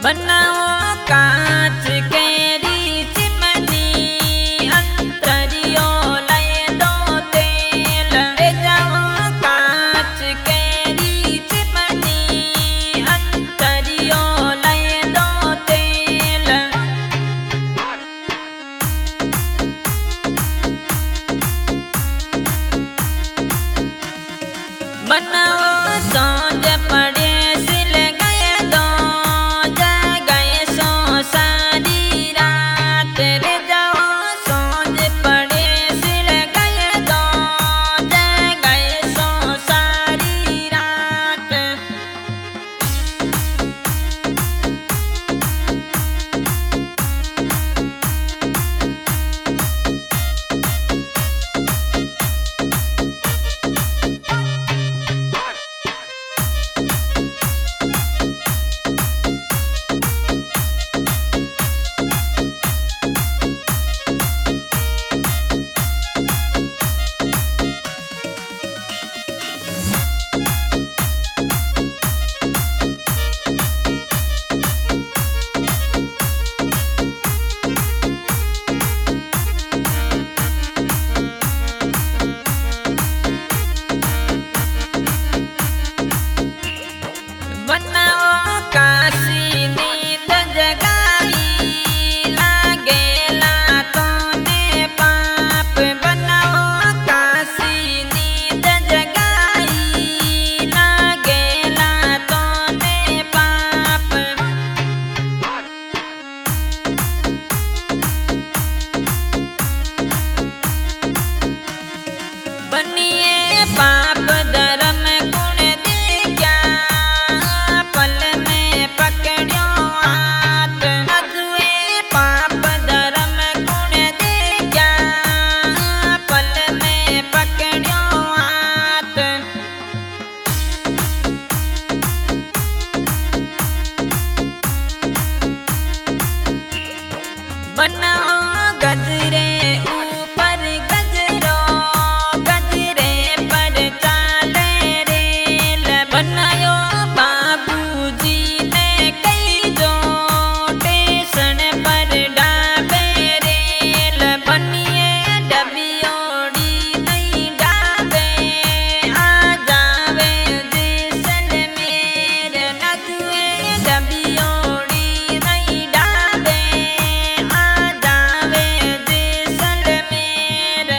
बनाओ कांच केरी चिमनी अंतरियो लय दो तेल ले जाओ कांच केरी चिमनी अंतरियो लय दो तेल बनाओ सांझ पड़े सिल गए दो जा गए सो सारी रात रे जाओ सांझ पड़े सिल गए दो जा गए सो सारी रात बनाओ काशी नींद जगाई लागेला तोने पाप बनाओ काशी नींद जगाई लागेला तोने पाप बनिए पाप धर्म गुण दिया पल में पकड़ो हाथ अजुए पाप धर्म गुण दिया पल में पकड़ो हाथ बनाओ गजरे ऊपर गजरो गजरे पर चाले रेल बनायो बाबूजी ने कई जो स्टेशन पर डाबे रेल बनिए डबियोड़ी नहीं डाबे आ जावे जैसलमेर नजुए डबियोड़ी नहीं डाबे आ जावे जैसलमेर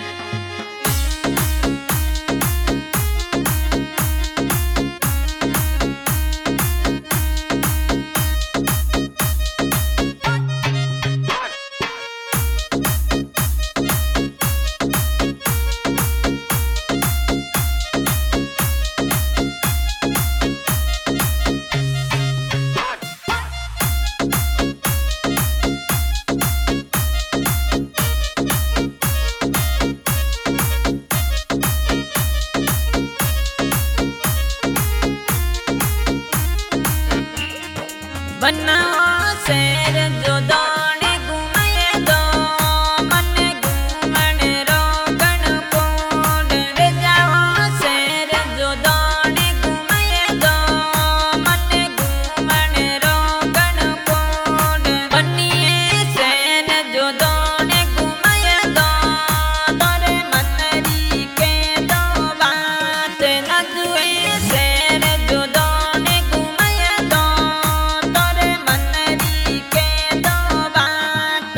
बनाओ शेर जो दौड़े घूमे दो मन घूमन रोगन कोड रे जाओ शेर जो दौड़े घूमे दो मन घूमन रोगन कोड बनिए शेर जो दौड़े घूमे दो तोरे मनरी के दो बात नजुए शेर जो दौड़े घूमे दो तोरे मनरी के दो बात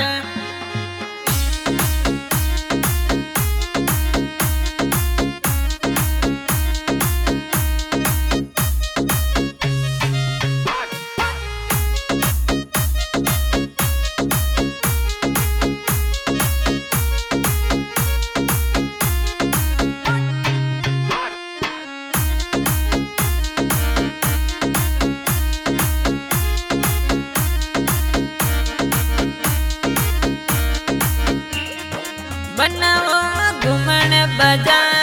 बनाओ घुमन बजा